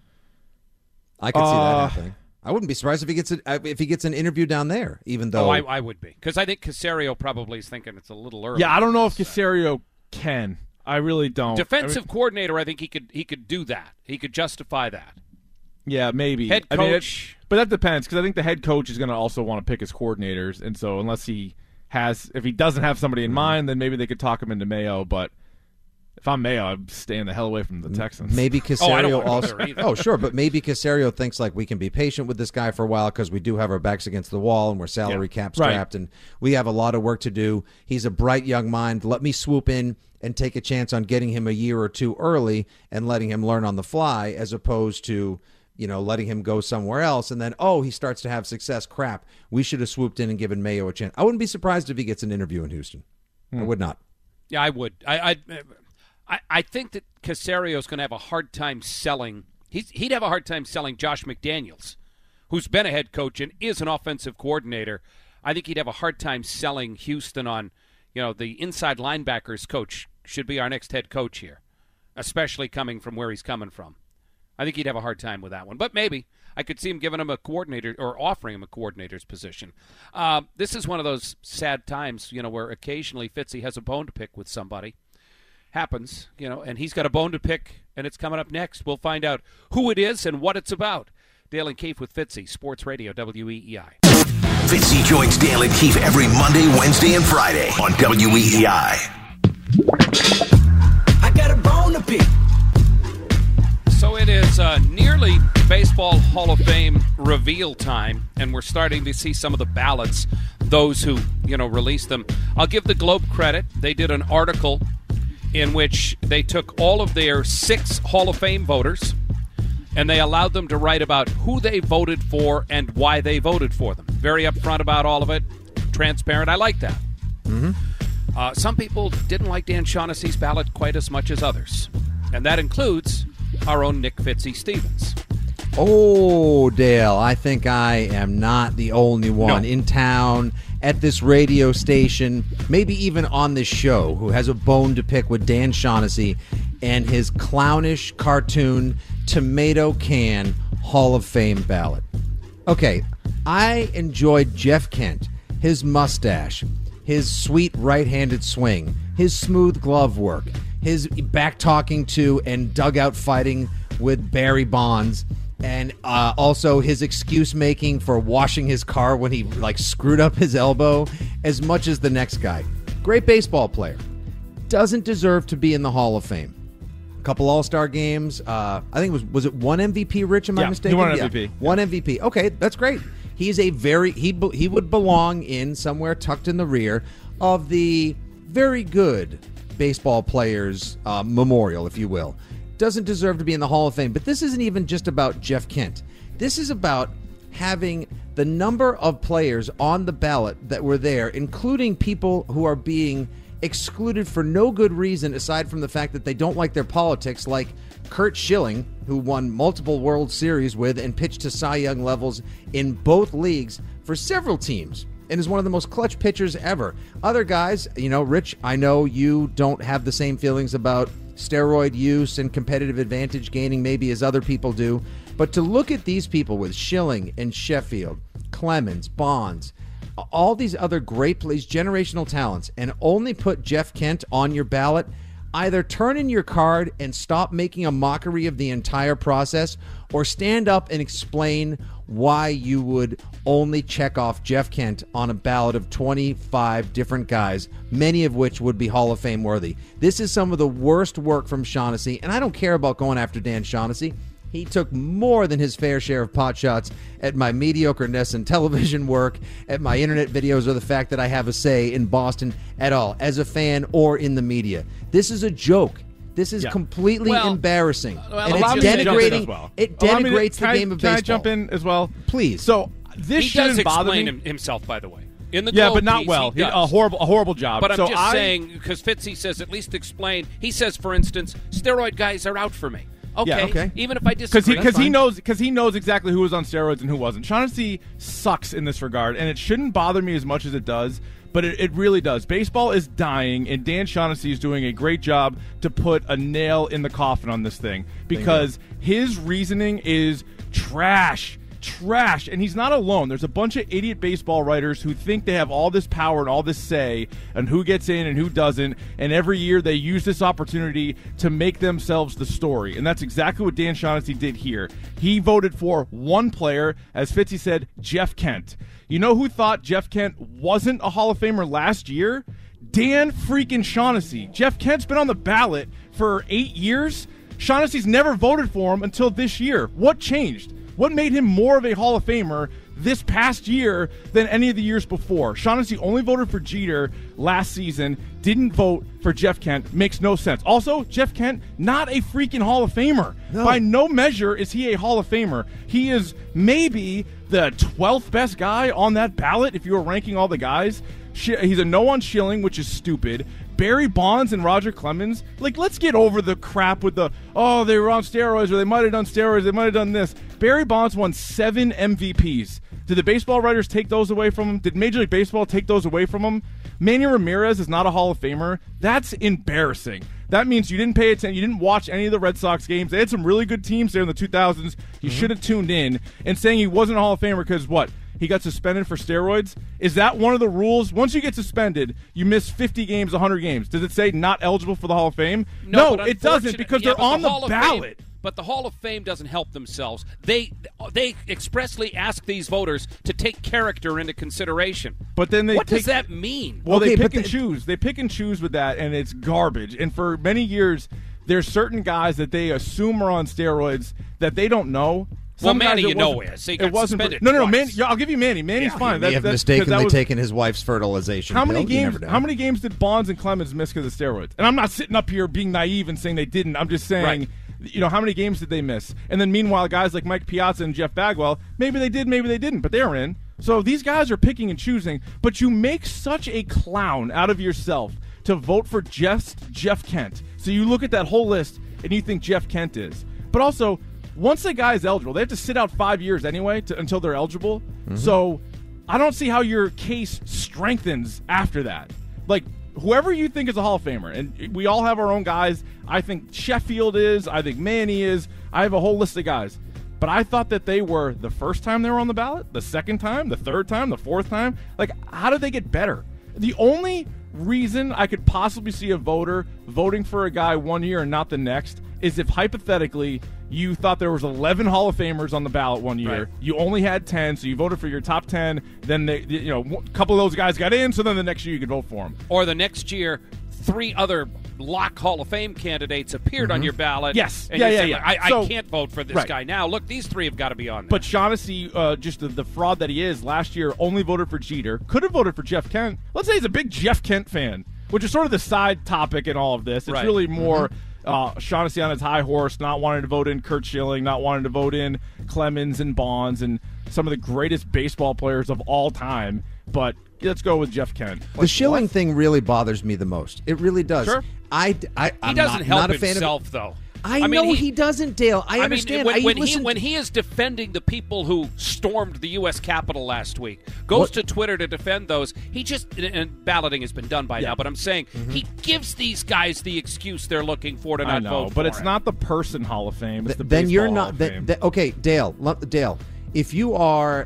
I could see that happening. I wouldn't be surprised if he gets an interview down there, even though I would be, because I think Caserio probably is thinking it's a little early. Yeah, I don't know if Caserio can. I really don't. Defensive coordinator, I think he could do that. He could justify that. Yeah, maybe. Head coach. But that depends, because I think the head coach is going to also want to pick his coordinators, and so if he doesn't have somebody in mind, then maybe they could talk him into Mayo. But if I'm Mayo, I'm staying the hell away from the Texans. Maybe Caserio also. Oh, sure, but maybe Caserio thinks like we can be patient with this guy for a while because we do have our backs against the wall and we're salary cap strapped and we have a lot of work to do. He's a bright young mind. Let me swoop in and take a chance on getting him a year or two early and letting him learn on the fly, as opposed to letting him go somewhere else and then he starts to have success. Crap, we should have swooped in and given Mayo a chance. I wouldn't be surprised if he gets an interview in Houston. I would not. Yeah, I would. I think that Caserio's going to have a hard time selling. He'd have a hard time selling Josh McDaniels, who's been a head coach and is an offensive coordinator. I think he'd have a hard time selling Houston on, the inside linebackers coach should be our next head coach here, especially coming from where he's coming from. I think he'd have a hard time with that one. But maybe I could see him giving him a coordinator or offering him a coordinator's position. This is one of those sad times, where occasionally Fitzy has a bone to pick with somebody. Happens, and he's got a bone to pick, and it's coming up next. We'll find out who it is and what it's about. Dale and Keefe with Fitzy, Sports Radio, WEEI. Fitzy joins Dale and Keefe every Monday, Wednesday, and Friday on WEEI. I got a bone to pick. So it is nearly Baseball Hall of Fame reveal time, and we're starting to see some of the ballots, those who, released them. I'll give the Globe credit. They did an article in which they took all of their 6 Hall of Fame voters and they allowed them to write about who they voted for and why they voted for them. Very upfront about all of it, transparent. I like that. Some people didn't like Dan Shaughnessy's ballot quite as much as others, and that includes our own Nick Fitzy Stevens. Oh, Dale, I think I am not the only one in town, at this radio station, maybe even on this show, who has a bone to pick with Dan Shaughnessy and his clownish cartoon tomato can Hall of Fame ballot. Okay, I enjoyed Jeff Kent, his mustache, his sweet right-handed swing, his smooth glove work, his back talking to and dugout fighting with Barry Bonds, and also his excuse making for washing his car when he screwed up his elbow, as much as the next guy. Great baseball player. Doesn't deserve to be in the Hall of Fame. A couple All-Star games. I think was it one MVP, Rich? Am I mistaken? He won MVP. One MVP. Okay, that's great. He's he would belong in somewhere tucked in the rear of the very good baseball players memorial, if you will. Doesn't deserve to be in the Hall of Fame. But this isn't even just about Jeff Kent. This is about having the number of players on the ballot that were there, including people who are being excluded for no good reason aside from the fact that they don't like their politics, like Curt Schilling, who won multiple World Series with and pitched to Cy Young levels in both leagues for several teams and is one of the most clutch pitchers ever. Other guys, Rich, I know you don't have the same feelings about steroid use and competitive advantage gaining maybe as other people do, but to look at these people with Schilling and Sheffield, Clemens, Bonds, all these other great plays, generational talents, and only put Jeff Kent on your ballot, either turn in your card and stop making a mockery of the entire process, or stand up and explain why you would only check off Jeff Kent on a ballot of 25 different guys, many of which would be Hall of Fame worthy. This is some of the worst work from Shaughnessy, and I don't care about going after Dan Shaughnessy. He took more than his fair share of pot shots at my mediocreness in television work, at my internet videos, or the fact that I have a say in Boston at all, as a fan or in the media. This is a joke. This is completely embarrassing. And it's denigrating. It denigrates the game of baseball. Can I jump in as well? Please. So this shouldn't bother me. He does explain himself, by the way. In the but not well. He a horrible job. But I'm just saying, because Fitzy says at least explain. He says, for instance, steroid guys are out for me. Okay. Even if I disagree. Because he knows exactly who was on steroids and who wasn't. Shaughnessy sucks in this regard, and it shouldn't bother me as much as it does, but it really does. Baseball is dying, and Dan Shaughnessy is doing a great job to put a nail in the coffin on this thing, because his reasoning is trash, and he's not alone. There's a bunch of idiot baseball writers who think they have all this power and all this say and who gets in and who doesn't, and every year they use this opportunity to make themselves the story, and that's exactly what Dan Shaughnessy did here. He voted for one player, as Fitzy said, Jeff Kent. You know who thought Jeff Kent wasn't a Hall of Famer last year? Dan freaking Shaughnessy. Jeff Kent's been on the ballot for 8 years. Shaughnessy's never voted for him until this year. What changed? What made him more of a Hall of Famer this past year than any of the years before? Shaughnessy only voted for Jeter last season, didn't vote for Jeff Kent. Makes no sense. Also, Jeff Kent, not a freaking Hall of Famer. No. By no measure is he a Hall of Famer. He is maybe the 12th best guy on that ballot if you were ranking all the guys. He's a no on Schilling, which is stupid. Barry Bonds and Roger Clemens, let's get over the crap with they were on steroids, or they might have done steroids, they might have done this. Barry Bonds won 7 MVPs. Did the baseball writers take those away from him? Did Major League Baseball take those away from him? Manny Ramirez is not a Hall of Famer. That's embarrassing. That means you didn't pay attention. You didn't watch any of the Red Sox games. They had some really good teams there in the 2000s. You should have tuned in. And saying he wasn't a Hall of Famer because what? He got suspended for steroids? Is that one of the rules? Once you get suspended, you miss 50 games, 100 games. Does it say not eligible for the Hall of Fame? No, it doesn't, because they're on the ballot. But the Hall of Fame doesn't help themselves. They expressly ask these voters to take character into consideration. But then what does that mean? Well, they pick and choose. They pick and choose with that, and it's garbage. And for many years, there's certain guys that they assume are on steroids that they don't know. Well, Manny, is. He got suspended No, Manny. I'll give you Manny. Manny's fine. He may have mistakenly taken his wife's fertilization. How many games did Bonds and Clemens miss because of steroids? And I'm not sitting up here being naive and saying they didn't. I'm just saying, how many games did they miss? And then meanwhile, guys like Mike Piazza and Jeff Bagwell, maybe they did, maybe they didn't, but they're in. So these guys are picking and choosing. But you make such a clown out of yourself to vote for just Jeff Kent. So you look at that whole list and you think Jeff Kent is. But also, once a guy is eligible, they have to sit out 5 years anyway until they're eligible. Mm-hmm. So I don't see how your case strengthens after that. Whoever you think is a Hall of Famer, and we all have our own guys. I think Sheffield is. I think Manny is. I have a whole list of guys. But I thought that they were the first time they were on the ballot, the second time, the third time, the fourth time. How did they get better? The only reason I could possibly see a voter voting for a guy 1 year and not the next is if hypothetically you thought there was 11 Hall of Famers on the ballot one year, right. You only had 10, so you voted for your top 10. Then a couple of those guys got in, so then the next year you could vote for them. Or the next year, 3 other lock Hall of Fame candidates appeared on your ballot. Yes. And I can't vote for this guy now. Look, these 3 have got to be on there. But Shaughnessy, just the fraud that he is, last year only voted for Jeter. Could have voted for Jeff Kent. Let's say he's a big Jeff Kent fan, which is sort of the side topic in all of this. It's really more Shaughnessy on his high horse, not wanting to vote in Curt Schilling, not wanting to vote in Clemens and Bonds and some of the greatest baseball players of all time. But let's go with Jeff Kent. The Schilling thing really bothers me the most. It really does. Sure. He doesn't help himself, though. I know he doesn't, Dale. I understand. When he is defending the people who stormed the U.S. Capitol last week, goes to Twitter to defend those, he just, and balloting has been done by now, but I'm saying he gives these guys the excuse they're looking for to not vote for but it's not the person Hall of Fame. It's the then you're baseball not. Hall of Fame. Okay, Dale, if you are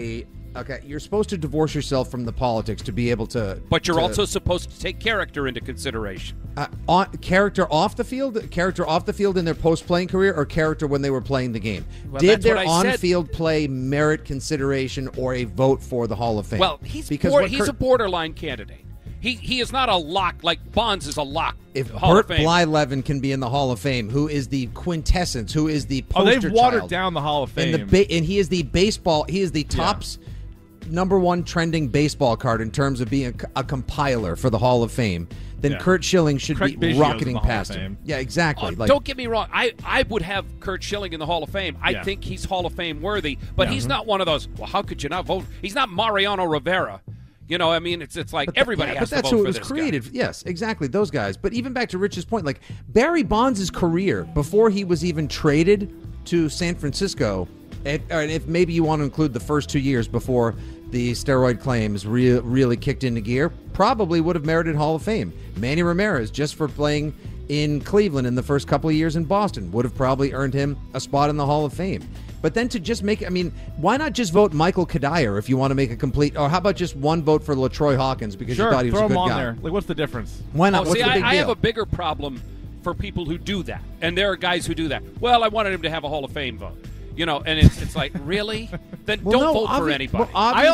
you're supposed to divorce yourself from the politics to be able to. But you're also supposed to take character into consideration. Character off the field in their post-playing career, or character when they were playing the game. Well, Did their on-field play merit consideration or a vote for the Hall of Fame? Well, he's a borderline candidate. He is not a lock like Bonds is a lock. If Hall Burt of Fame. Blyleven can be in the Hall of Fame, who is the quintessence, who is the poster they've watered child, down the Hall of Fame, and he is the baseball. He is the tops. Number 1 trending baseball card in terms of being a compiler for the Hall of Fame, then Curt Schilling should Craig be Biggio's rocketing past him. Yeah, exactly. Don't get me wrong. I would have Curt Schilling in the Hall of Fame. I think he's Hall of Fame worthy, but he's not one of those, well, how could you not vote? He's not Mariano Rivera. You know, I mean, it's like everybody has to vote for this guy. But that's who it was created. Yes, exactly, those guys. But even back to Rich's point, like Barry Bonds' career, before he was even traded to San Francisco, and if maybe you want to include the first 2 years before the steroid claims really kicked into gear, probably would have merited Hall of Fame. Manny Ramirez, just for playing in Cleveland in the first couple of years in Boston, would have probably earned him a spot in the Hall of Fame. But then to just make, why not just vote Michael Kadire if you want to make a complete, or how about just one vote for LaTroy Hawkins because you thought he was a good guy? There. Like, what's the difference? Why not? What's the big deal? I have a bigger problem for people who do that, and there are guys who do that. Well, I wanted him to have a Hall of Fame vote. You know, and it's like, really? Then don't vote for anybody.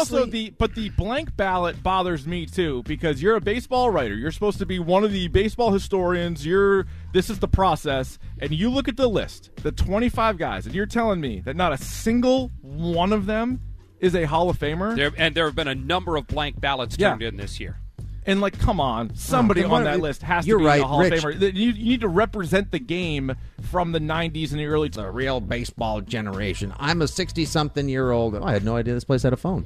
But the blank ballot bothers me too, because you're a baseball writer. You're supposed to be one of the baseball historians. This is the process, and you look at the list, the 25 guys, and you're telling me that not a single one of them is a Hall of Famer. There have been a number of blank ballots turned in this year. And, like, come on. Somebody on that list has to be a Hall of Famer. You need to represent the game from the 90s and the early... The real baseball generation. I'm a 60-something-year-old... I had no idea this place had a phone.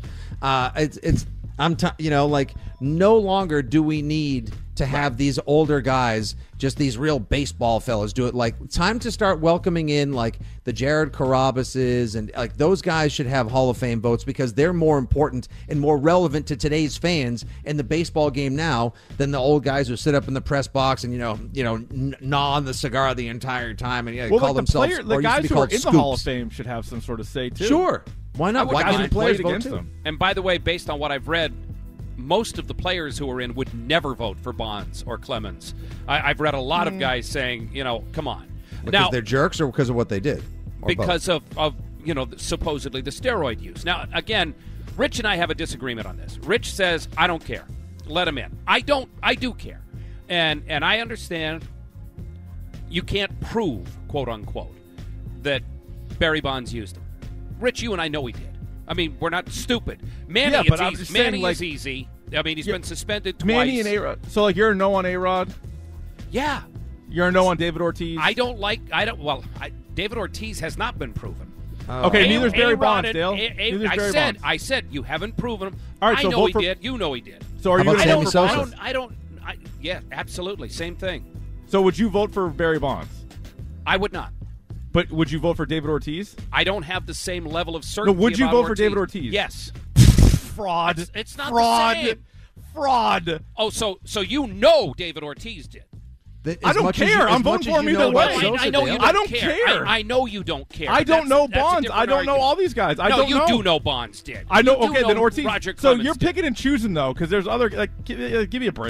No longer do we need to have these older guys, just these real baseball fellas do it. Like, time to start welcoming in, like, the Jared Carabases, and, like, those guys should have Hall of Fame votes because they're more important and more relevant to today's fans in the baseball game now than the old guys who sit up in the press box and, gnaw on the cigar the entire time and call themselves... The guys who are in the Hall of Fame should have some sort of say, too. Sure. Why not? Why can't the players vote, too? Them. And, by the way, based on what I've read, most of the players who are in would never vote for Bonds or Clemens. I've read a lot of guys saying, come on. Because they're jerks or because of what they did? Because of supposedly the steroid use. Now, again, Rich and I have a disagreement on this. Rich says, I don't care. Let him in. I do care. And I understand you can't prove, quote unquote, that Barry Bonds used him. Rich, you and I know he did. I mean, we're not stupid. Manny, is easy. I mean, he's been suspended twice. Manny and A-Rod. So, like, you're a no on A-Rod? Yeah. You're a no on David Ortiz? David Ortiz has not been proven. Okay, neither's Barry Bonds, Dale. I said you haven't proven him. All right, I know he did. You know he did. So are you going to vote for Bonds? Yeah, absolutely. Same thing. So would you vote for Barry Bonds? I would not. But would you vote for David Ortiz? I don't have the same level of certainty. No, would you vote Ortiz. for David Ortiz? Yes. Fraud. It's not the same. Fraud. Oh, so David Ortiz did. I don't care. I'm voting for him either way. I know you don't care. I don't care. I know you don't care. I don't know Bonds. I don't know all these guys. I don't know. No, you do know Bonds did. I know. Okay, then Ortiz. Roger so Clemens you're picking and choosing though, because there's other. Like, give me a break.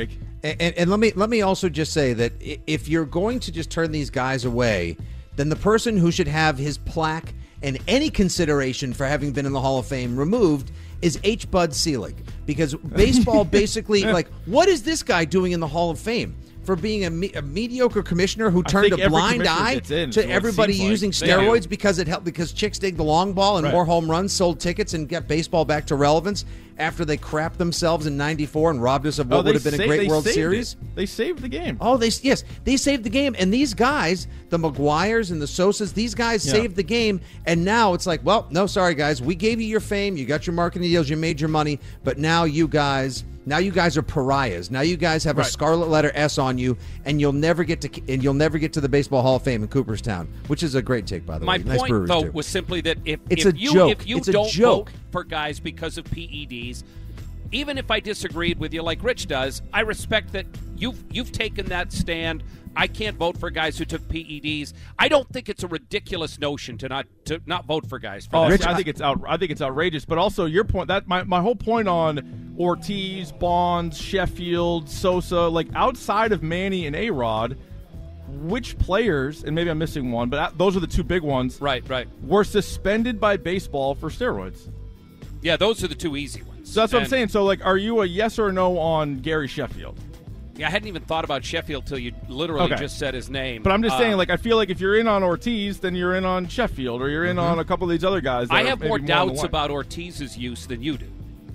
And let me also just say that if you're going to just turn these guys away, then the person who should have his plaque and any consideration for having been in the Hall of Fame removed is H. Bud Selig. Because baseball basically, like, what is this guy doing in the Hall of Fame? For being a mediocre commissioner who turned a blind eye to everybody using steroids because it helped, because chicks dig the long ball and more home runs sold tickets and get baseball back to relevance after they crapped themselves in '94 and robbed us of what would have been a great World Series. They saved the game. Oh, they saved the game. And these guys, the Maguires and the Sosas, these guys saved the game. And now it's like, well, no, sorry guys, we gave you your fame, you got your marketing deals, you made your money, but now you guys are pariahs. Now you guys have a scarlet letter S on you, and you'll never get to the Baseball Hall of Fame in Cooperstown, which is a great take, by the way. My point, though, was simply that if you don't vote for guys because of PEDs, even if I disagreed with you like Rich does, I respect that you've taken that stand. I can't vote for guys who took PEDs. I don't think it's a ridiculous notion to not vote for guys. Rich, I think it's outrageous. But also your point, that my whole point on Ortiz, Bonds, Sheffield, Sosa, like outside of Manny and A-Rod, which players, and maybe I'm missing one, but those are the two big ones. Right. Were suspended by baseball for steroids. Yeah, those are the two easy ones. So that's what I'm saying. So like, are you a yes or no on Gary Sheffield? Yeah, I hadn't even thought about Sheffield till you literally just said his name. But I'm just saying, like, I feel like if you're in on Ortiz, then you're in on Sheffield, or you're in on a couple of these other guys. I have more doubts about Ortiz's use than you do.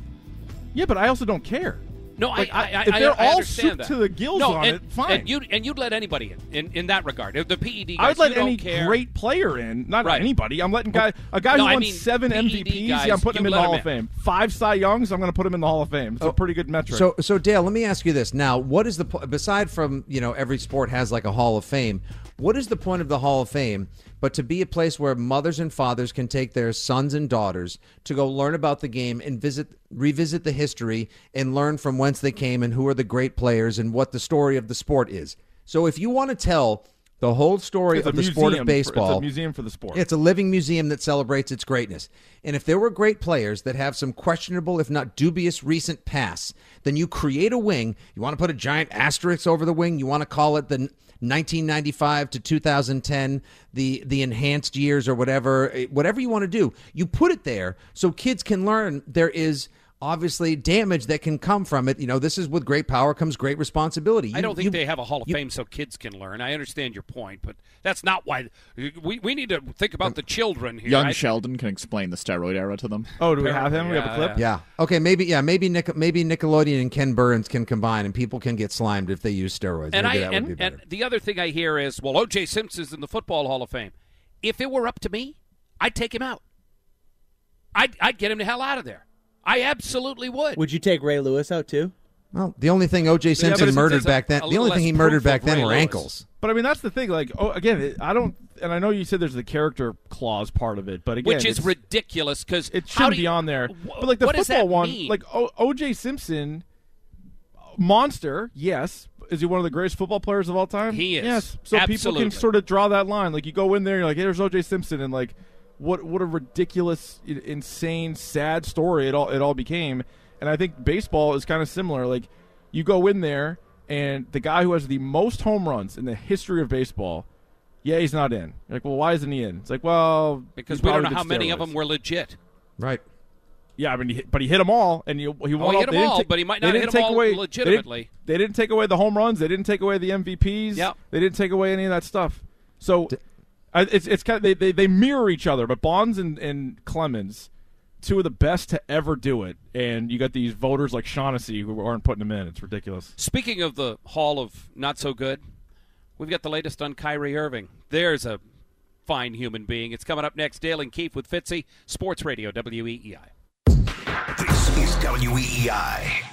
Yeah, but I also don't care. No, like, if they're I all soup to the gills on it, fine. And you'd let anybody in that regard. The PED guys, I would let any great player in, not anybody. I'm letting a guy who won 7 MVPs. Guys, I'm putting him in the Hall of Fame. 5 Cy Youngs, I'm going to put him in the Hall of Fame. It's a pretty good metric. So Dale, let me ask you this. Now, what is beside from, every sport has like a Hall of Fame, what is the point of the Hall of Fame but to be a place where mothers and fathers can take their sons and daughters to go learn about the game and revisit the history and learn from whence they came and who are the great players and what the story of the sport is? So if you want to tell the whole story of the sport of baseball, it's a museum for the sport. It's a living museum that celebrates its greatness. And if there were great players that have some questionable, if not dubious, recent past, then you create a wing. You want to put a giant asterisk over the wing. You want to call it the 1995 to 2010, the enhanced years or whatever you want to do. You put it there so kids can learn there is obviously damage that can come from it. This is with great power comes great responsibility. I don't think they have a Hall of Fame so kids can learn. I understand your point, but that's not why. We need to think about the children here. Young Sheldon can explain the steroid era to them. Oh, do we have him? We have a clip? Yeah. Okay, maybe Nickelodeon and Ken Burns can combine and people can get slimed if they use steroids. And the other thing I hear is, well, O.J. Simpson's in the Football Hall of Fame. If it were up to me, I'd take him out. I'd get him the hell out of there. I absolutely would. Would you take Ray Lewis out too? Well, the only thing O.J. Simpson murdered back then, the only thing he murdered back then were ankles. But I mean, that's the thing. Like, again, I don't, and I know you said there's the character clause part of it, but again, which is ridiculous because it shouldn't be on there. But like the football one, like O.J. Simpson, monster, yes. Is he one of the greatest football players of all time? He is. Yes. So absolutely. People can sort of draw that line. Like you go in there, you're like, hey, there's O.J. Simpson, and like. What a ridiculous, insane, sad story it all became. And I think baseball is kind of similar. Like, you go in there, and the guy who has the most home runs in the history of baseball, he's not in. You're like, well, why isn't he in? It's like, well, because we don't know how many of them were legit. Right. Yeah, I mean, he hit them all, and he won all. He hit them all, but he might not hit them all legitimately. They didn't take away the home runs. They didn't take away the MVPs. Yep. They didn't take away any of that stuff. So it's kind of they mirror each other. But Bonds and Clemens, two of the best to ever do it, and you got these voters like Shaughnessy who aren't putting them in. It's ridiculous. Speaking of the Hall of Not So Good, we've got the latest on Kyrie Irving. There's a fine human being. It's coming up next. Dale and Keefe with Fitzy, Sports Radio WEEI. This is WEEI.